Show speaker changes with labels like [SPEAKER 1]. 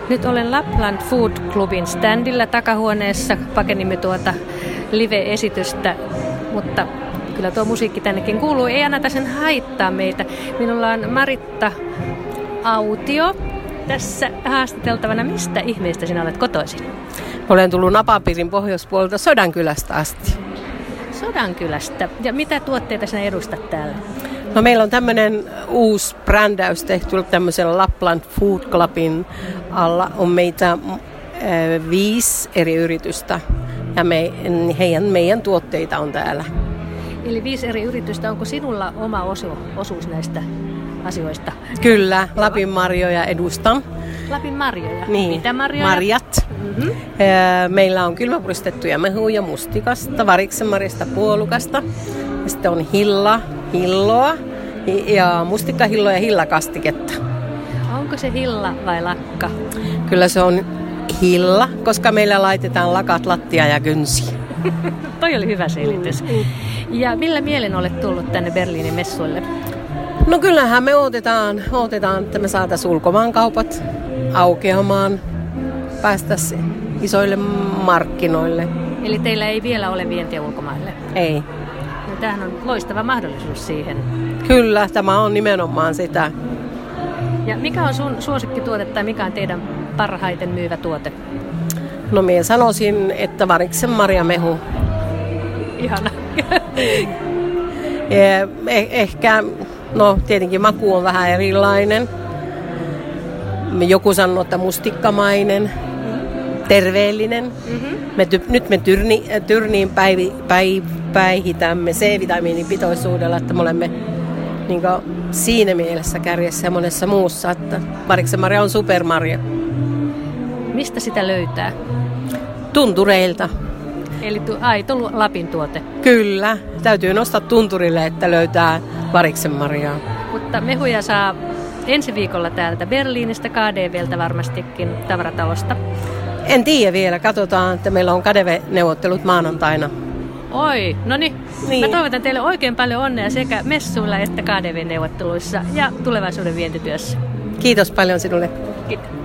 [SPEAKER 1] Nyt olen Lapland Food Clubin standilla takahuoneessa. Pakenimme tuota live-esitystä, mutta kyllä tuo musiikki tännekin kuuluu. Ei anneta sen haittaa meitä. Minulla on Maritta Autio tässä haastateltavana. Mistä ihmeestä sinä olet kotoisin?
[SPEAKER 2] Olen tullut Napapiirin pohjoispuolelta Sodankylästä asti.
[SPEAKER 1] Sodankylästä. Ja mitä tuotteita sinä edustat täällä?
[SPEAKER 2] No, meillä on tämmöinen uusi brändäys tehty tämmöisen Lapland Food Clubin alla. On meitä 5 eri yritystä ja meidän tuotteita on täällä.
[SPEAKER 1] Eli 5 eri yritystä. Onko sinulla oma osuus näistä asioista?
[SPEAKER 2] Kyllä, Lapin marjoja edustan.
[SPEAKER 1] Lapin marjoja?
[SPEAKER 2] Niin,
[SPEAKER 1] mitä marjoja?
[SPEAKER 2] Marjat. Mm-hmm. Meillä on kylmäpuristettuja mehuja mustikasta, variksenmarjasta, puolukasta. Ja sitten on hilloa ja mustikkahilloa ja hillakastiketta.
[SPEAKER 1] Onko se hilla vai lakka?
[SPEAKER 2] Kyllä se on hilla, koska meillä laitetaan lakat, lattia ja kynsiä.
[SPEAKER 1] Toi oli hyvä selitys. Ja millä mielen olet tullut tänne Berliinin messuille?
[SPEAKER 2] No kyllähän me odotetaan, että me saataisiin ulkomaankaupat aukeamaan, päästäisiin isoille markkinoille.
[SPEAKER 1] Eli teillä ei vielä ole vientiä ulkomaille?
[SPEAKER 2] Ei.
[SPEAKER 1] No, tämähän on loistava mahdollisuus siihen.
[SPEAKER 2] Kyllä, tämä on nimenomaan sitä.
[SPEAKER 1] Ja mikä on sun suosikkituote tai mikä on teidän parhaiten myyvä tuote?
[SPEAKER 2] No minä sanoisin, että variksen marjamehu.
[SPEAKER 1] Ihana.
[SPEAKER 2] Ehkä, no tietenkin maku on vähän erilainen. Joku sanoo, että mustikkamainen, terveellinen. Mm-hmm. Nyt me tyrniin päihitämme C-vitamiinipitoisuudella, että me olemme niin siinä mielessä kärjessä ja monessa muussa, että variksenmarja on supermarja.
[SPEAKER 1] Mistä sitä löytää?
[SPEAKER 2] Tuntureilta.
[SPEAKER 1] Eli aito Lapin tuote.
[SPEAKER 2] Kyllä, täytyy nostaa tunturille, että löytää variksenmarjaa.
[SPEAKER 1] Mutta mehuja saa ensi viikolla täältä Berliinistä, KDVltä varmastikin, tavaratalosta.
[SPEAKER 2] En tiedä vielä, katsotaan, että meillä on KDV-neuvottelut maanantaina.
[SPEAKER 1] Oi, no niin. Mä toivotan teille oikein paljon onnea sekä messuilla että KDV-neuvotteluissa ja tulevaisuuden vientityössä.
[SPEAKER 2] Kiitos paljon sinulle.
[SPEAKER 1] Kiitos.